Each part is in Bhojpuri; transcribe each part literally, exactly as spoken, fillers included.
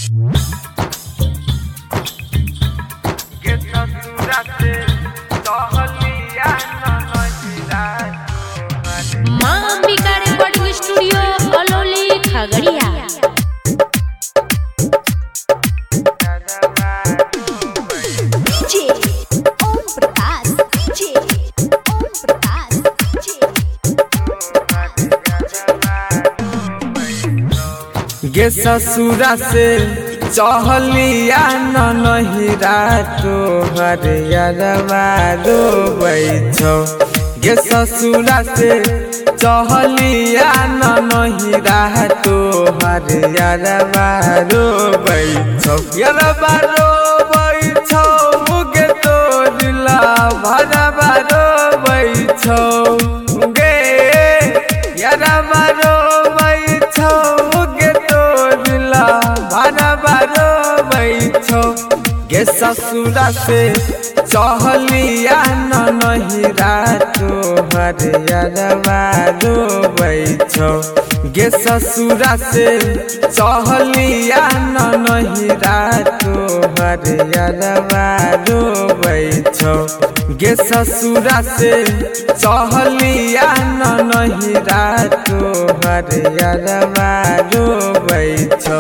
माँ Ambika recording studio Alauli Khagaria. DJ Om Prakash DJ Om Prakash गे ससुरा से चहलिया नहीं रातो हरियरवा रोबै छौ। गे ससुरा से चहलिया नहीं रातो हरियरवा रोबै छौ। यरवा रोबै छौ गे तोरला भरवा रोबै छौ। गे यरवा रोबै छौ गे तोरला भरवा रोबै छौ। गे ससुरा से चहलिया नहीं रातो हरियरवा रोबै छौ। गे ससुरा से चहलिया नहीं रातो हरियरवा रोबै छौ। गे ससुरा से चहलिया नहीं रातो हरियरवा रोबै छौ।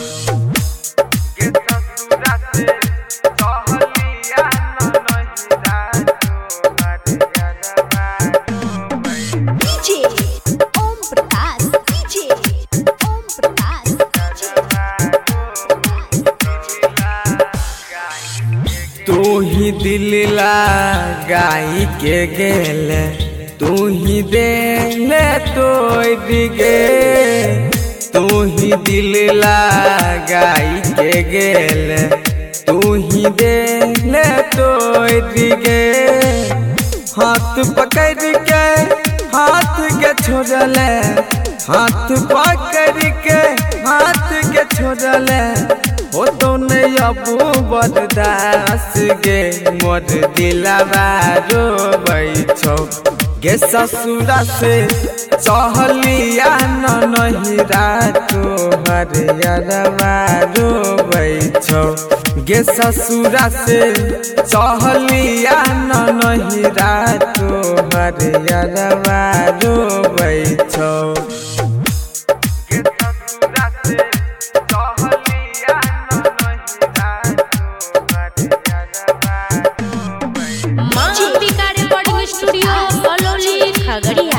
डीजे ओम प्रकाश डीजे ओम प्रकाश तू ही दिल लगाई के गेले तू ही देले तोड़ गे। तू ही दिल लगाई के गेले तू ही देले तोड़ गे। हाथ पकड़ के हाथ के छोड़ले हाथ पकड़ के हाथ के छोड़ले हो तो नहीं अबू बरदास गे मोर दिलवा रोबै छौ। गे ससुरा से चहलिया नहीं रातो हरियरवा रोबै छौ। गे ससुरा से चहलिया नहीं रातो हरियरवा रोबै छौ। माँ अंबिका रिकॉर्डिंग स्टूडियो अलौली खगड़िया।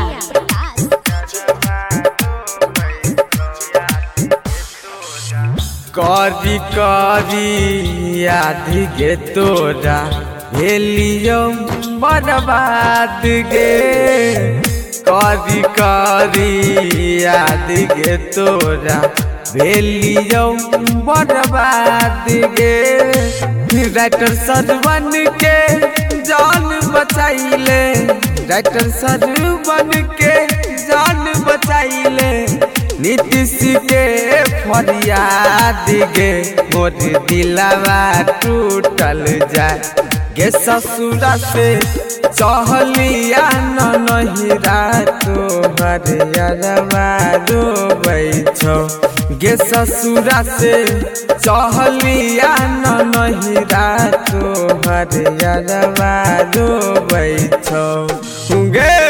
करी करी याद गे तोरा भेलियो बर्बाद गे। करी करी याद गे तोरा भेलियो बर्बाद गे। राइटर सरवन के जान बचाइले राइटर सरवन के जान बचाइले। नीतीश के फरियाद गे मोर दिलवा टूटल जाए। गे ससुरा से चहलिया नहीं रातो हरियरवा रोबै छौ। गे ससुरा से चहलिया नहीं रातो हरियरवा रोबै छौ। गे